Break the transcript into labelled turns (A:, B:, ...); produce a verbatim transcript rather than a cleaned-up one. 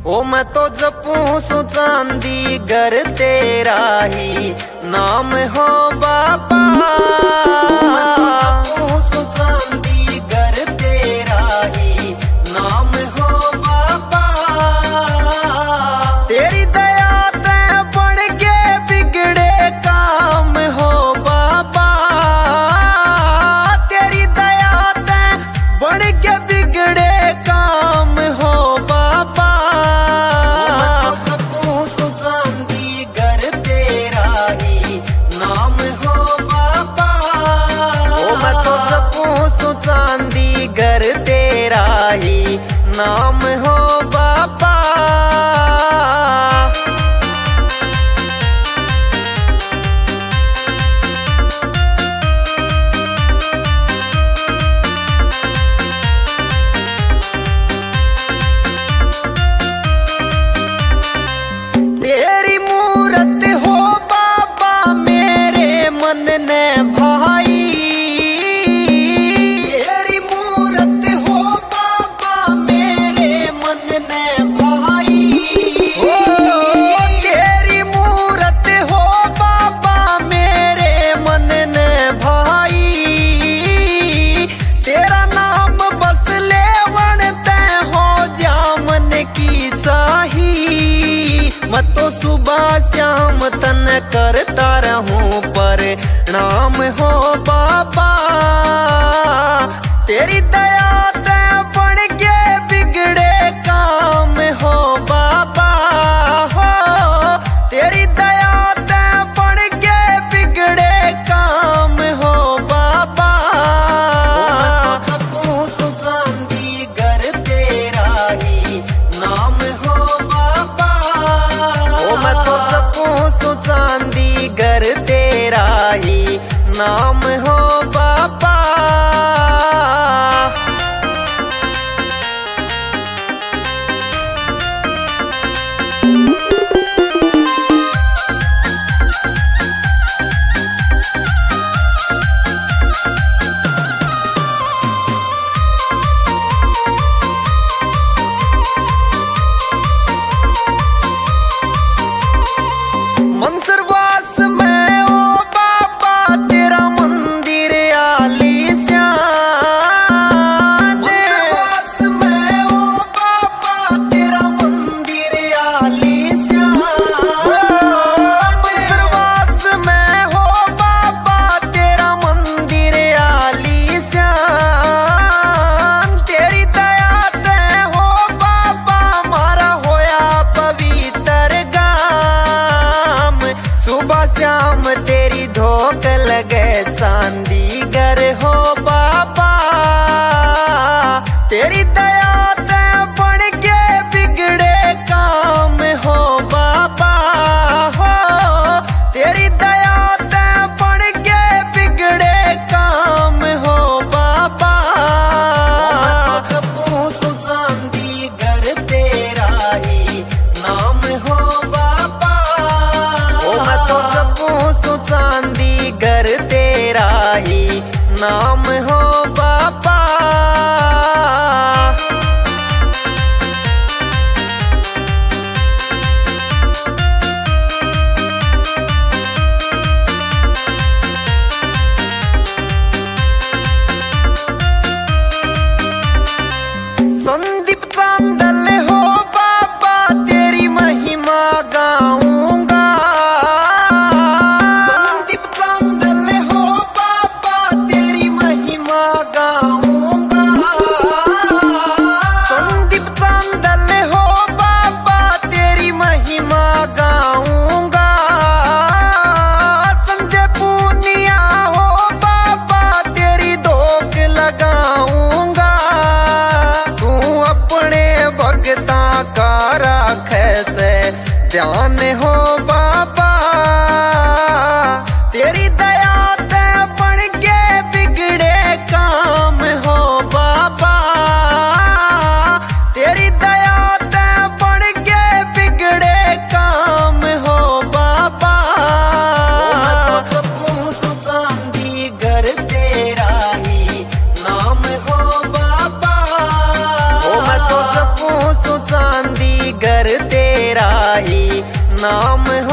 A: ओ मैं तो जपूं सु चांदी घर तेरा ही नाम हो बाबा। जपूं सु चांदी घर तेरा ही नाम हो बाबा। तेरी दया ते बढ़ के बिगड़े काम हो बाबा। तेरी दया ते बढ़ के बिगड़े काम हो बाबा। चांदी घर तेरा ही नाम हो बाबा। तेरी मूरत हो बाबा मेरे मन ने भाई। मैं तो सुबह शाम तन करता रहूं प्रणाम हो बाबा। तेरी दया ते बढ़ के बिगड़े काम हो बाबा। हो तेरी दया ते बढ़ के बिगड़े काम हो बाबा। जपूं सु चांदी घर तेरा ही नाम हो बाबा। मैं तो जपूं सु चांदी घर तेरा ही नाम हो बाबा। मंसरवास में ओ बाबा तेरा मंदिर आलीशान। मंसरवास में ओ बाबा तेरा मंदिर आलीशान। मंसरवास में हो बाबा तेरा मंदिर आलीशान। तेरी दया ते हो बाबा मारा होया पवित्र गाम। सुबह शाम तेरी धोख लगे चांदी घर हो बाबा। तेरी दया ते बढ़ के बिगड़े काम हो बाबा। हो तेरी दया ते बढ़ के बिगड़े काम हो बाबा। जपूं सु चांदी घर तेरा ही नाम हो बाबा। मैं तो जपूं सु चांदी घर तेरा ही नाम हो बाबा। संदीप चांदल हो बाबा तेरी महिमा गाऊंगा। संदीप चांदल हो बाबा तेरी महिमा गाऊंगा। संदीप चांदल हो बाबा तेरी महिमा गाऊंगा। संजय पूनिया हो बाबा तेरी धोख लगाऊंगा। तू अपने भगता का राखे से ध्यान हो बाबा। तेरी दया ते बढ़ के बिगड़े काम हो बाबा। तेरी दया ते बढ़ के बिगड़े काम हो बाबा। जपूं सु चांदी घर तेरा ही नाम हो बाबा। मैं तो जपूं सु चांदी घर नाम